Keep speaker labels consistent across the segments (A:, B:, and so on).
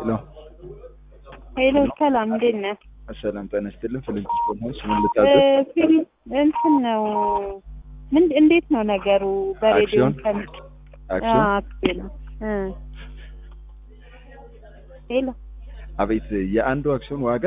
A: ሄሎ
B: ሄሎ ሰላም እንዴት ነህ?
A: ሰላም ጤና ይስጥልኝ። ፍሊንትስቶን ሆምስ ምን ልታዘዝ?
B: እንትን ነው እንዴት ነው ነገሩ? በሬዲዮ ሰምቼ
A: አክሲዮን
B: ሄሎ
A: አቤት። የአንዱ አክሲዮን ዋጋ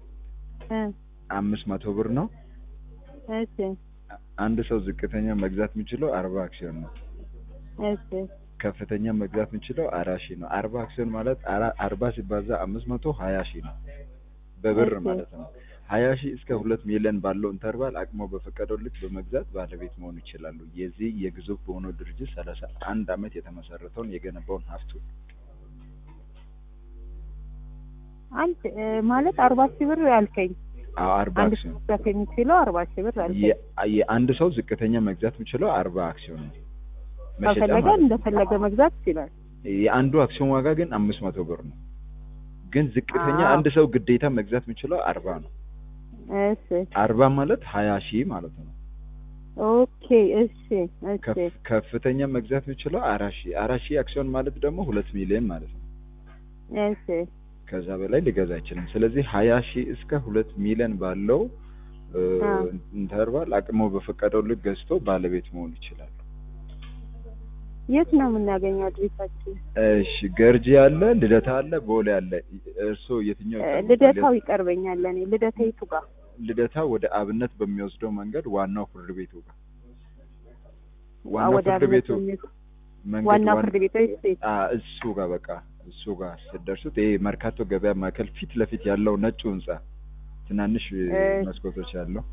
A: 500 ብር ነው።
B: እሺ
A: አንድ ሰው ዝቅተኛ መግዛት የሚችለው 40 አክሲዮን ነው።
B: እሺ
A: ከፍተኛ መግዛት የሚችለው 40,000 ነው። 40 አክሲዮን ማለት 40 ሲባዛ 500 20,000 ነው በብር ማለት ነው። 20,000 እስከ 2 ሚሊዮን ባለው ኢንተርቫል አቅሞ በፈቀደው ልክ በመግዛት ባለቤት መሆን ይችላሉ። የዚህ የግዙፍ በሆነው ድርጅት 31 አመት የተመሰረተውን የገነባውን ሀብቱ
B: አንተ ማለት 40,000 ብር ያልከኝ?
A: 40 አክሲዮን
B: አንድ የሚችለው 40,000 ብር ያልከኝ?
A: የአንድ ሰው ዝቅተኛ መግዛት የሚችለው 40 አክሲዮን ነው።
B: ከፈለገ እንደፈለገ መግዛት ይችላል።
A: የአንዱ አክሲዮን ዋጋ ግን 500 ብር ነው። ግን ዝቅተኛ አንድ ሰው ግዴታ መግዛት የሚችለው 40 ነው።
B: እሺ
A: 40 ማለት 20,000 ማለት ነው።
B: ኦኬ እሺ እሺ።
A: ከፍተኛ መግዛት የሚችለው 4,000 አክሲዮን ማለት ደግሞ 2 ሚሊዮን ማለት ነው።
B: እሺ
A: ከዛ በላይ ሊገዛ አይችልም። ስለዚህ 20,000 እስከ 2 ሚሊዮን ባለው ኢንተርቫል አቅሞ በፈቀደው ልክ ገዝቶ ባለቤት መሆን ይችላል።
B: የት ነው የምናገኘው አድሬሳችን?
A: እሺ ገርጂ አለ፣ ልደታ አለ፣ ቦሌ አለ። እርሶ የትኛው?
B: ልደታው ይቀርበኛል። እኔ ልደታ የቱ ጋር?
A: ልደታ ወደ አብነት በሚወስደው መንገድ ዋናው ፍርድ ቤቱ ጋር። ዋናው ፍርድ ቤቱ
B: ዋናው ፍርድ ቤቱ
A: እሱ ጋር በቃ እሱ ጋር ስትደርሱት ይሄ መርካቶ ገበያ ማዕከል ፊት ለፊት ያለው ነጩ ህንጻ ትናንሽ መስኮቶች ያለው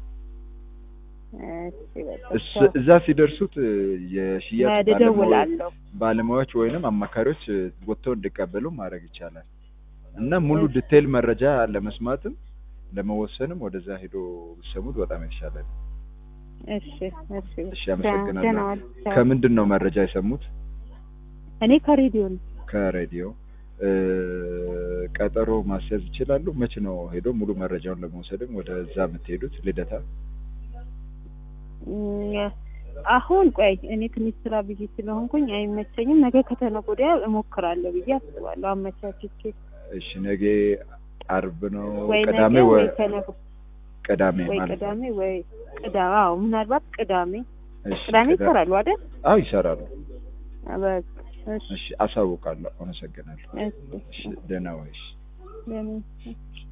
A: እዛ ሲደርሱት የሽያጭ ባለሙያዎች ወይንም አማካሪዎች ወጥተው እንዲቀበሉ ማድረግ ይቻላል። እና ሙሉ ዲቴል መረጃ ለመስማትም ለመወሰንም ወደዛ ሄዶ ሰሙት በጣም ይሻላል። እሺ አመሰግናለሁ። ከምንድን ነው መረጃ የሰሙት?
B: እኔ ከሬዲዮ ነው።
A: ከሬዲዮ ቀጠሮ ማስያዝ ይችላሉ? መቼ ነው ሄዶ ሙሉ መረጃውን ለመውሰድም ወደዛ የምትሄዱት? ልደታ
B: አሁን ቆይ እኔ ትንሽ ስራ ብዬ ስለሆንኩኝ አይመቸኝም። ነገ ከተነገ ወዲያ እሞክራለሁ ብዬ አስባለሁ አመቻችቼ።
A: እሺ ነገ አርብ ነው። ቅዳሜ ወይ ቅዳሜ ማለት
B: ቅዳሜ ወይ ቅዳሜ? አዎ ምናልባት ቅዳሜ። ቅዳሜ ይሰራሉ አይደል?
A: አዎ ይሰራሉ።
B: እሺ
A: አሳውቃለሁ። አመሰግናለሁ። እሺ ደህና ዋይሽ።